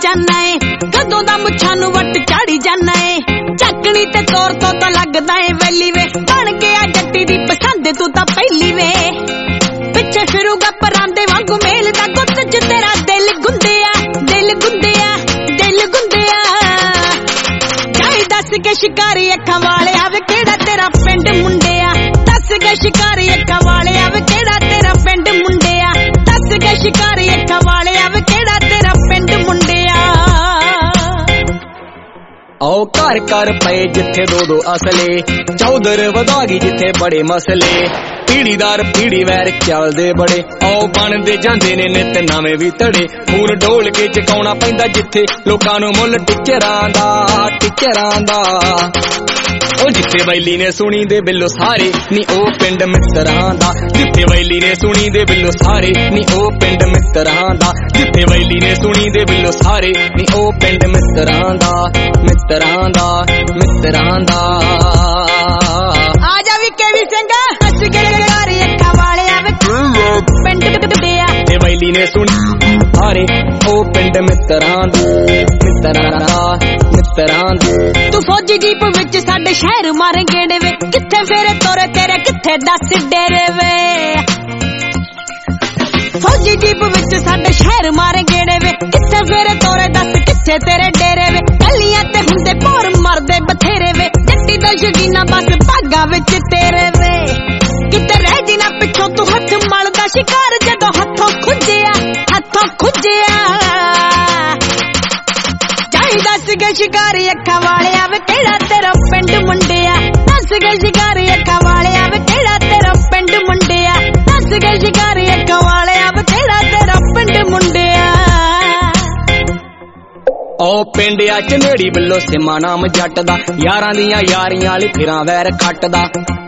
जाना है, कदों दा मुछां नूं वट चाड़ी जाना है। झकनी ते तौर तो लगदा है वैली वे, बन के आ जट्टी दी पसंद तू तां पहली वे। पिछे फिरूगा परांदे वांगू मेल दा गुत्त च तेरा दिल गुंदिया, दिल गुंदिया, दिल गुंदिया। जाई दस के शिकारी अखां वाले आवे केड़ा तेरा पिंड मुंडिया। दस के शिकारी अखां वाले आवे केड़ा तेरा पिंड मुंडिया। दस के शिकारी अखां वाले आवे केड़ा तेरा पिंड मुंडिया। आओ घर घर पे जिथे दो दो असले, चौधर वधागी जिथे बड़े मसले। पीढ़ीदार पीढ़ी वैर चलदे बड़े, आओ बनदे जांदे ने नित नवें भी तड़े। खून डोल के चकाउणा पैंदा जिथे लोकां नूं मुੱਲ टिचरां दा, टिचरां दा। ओ जिथे वैली ने सुनी दे बिल्लो सारे नी ओ पिंड मित्तरां दा। जिथे वैली ने सुनी दे बिल्लो सारे नी ओ पिंड मित्तरां दा। जिथे वैली ने सुनी दे बिल्लो सारे नी ओ पिंड मित्तरां दा, मित्तरां दा, मित्तरां दा। आजा वी केवी सिंह हस के शिकारी अखां वाले आवे पिंड मुंडिया। ते वैली ने सुनी सारे ओ पिंड मित्तरां दा, मित्तरां दा, मित्तरां दा। तू फौजी जीप विच साडे शहर मारे गेड़े वे, किथे फेरे तोरे तेरे किथे दस डेरे वे। फौजी जीप विच साडे शहर मारे गेड़े वे, किथे फेरे तोरे दस किथे तेरे डेरे वे। गलियां ते हुंदे पोर मरदे बथेरे वे, जट्टी दा शकीना बस भागा विच तेरे वे। किते रह जी ना पिछों तू हथ मलदा शिकार जदों हथों खुज्जिया, हथों खुज्जिया। दस के शिकारी अखां वाले आवे केड़ा तेरा पिंड मुंडिया। दस के शिकारी अखां वाले आवे केड़ा तेरा पिंड मुंडिया। दस के शिकारी अखां वाले आवे केड़ा तेरा पिंड मुंडिया। ओ पिंडिया च नेड़ी बिल्लो सिमा नाम जट दा, यारां दियां यारियां आली फिरां वैर खट दा।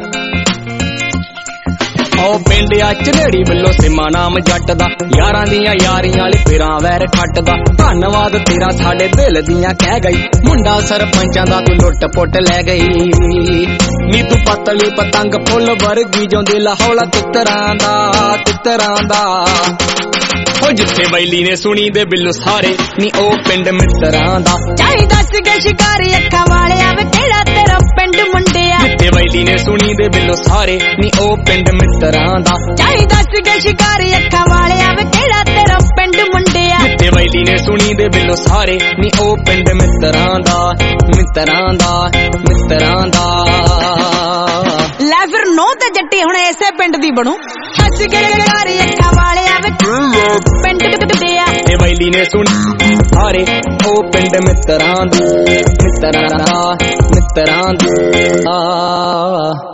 ओ पिंडिया च नेड़ी बिल्लो सिमा नाम जट दा, यारां दियां यारियां आली फिरां वैर खट दा। धन्नवाद तेरा साडे दिल दियां कह गई, मुंडा सरपंचां दा तू लुट पुट लै गई। नी तू पतली पतंग फुल वर्गी जो दिल हौला तितरां दा, तितरां दा। ओ जिथे वैली ने सुनी दे बिल्लो सारे नी ओ पिंड मित्तरां दा। चाही दस के शिकारी अखां वाले आवे केड़ा तेरा पिंड मुंडिया। जिथे वैली ने सुनी दे बिल्लो सारे नी ओ पिंड मित्तरां दा। चाही दस के शिकारी अखां वाले आवे केड़ा तेरा पिंड मुंडिया। जिथे वैली ने सुनी दे बिल्लो सारे नी ओ पिंड मित्तरां दा, मित्तरां दा, मित्तरां दा। लै फिर नो ते जट्टी हुण इसे पिंड दी बनू। हस के शिकारी अखां वाले आवे पिंड मुंडिया। ते वैली ने सुनी सारे ओ पिंड मित्तरां दा, मित्तरां दा, मित्तरां दा।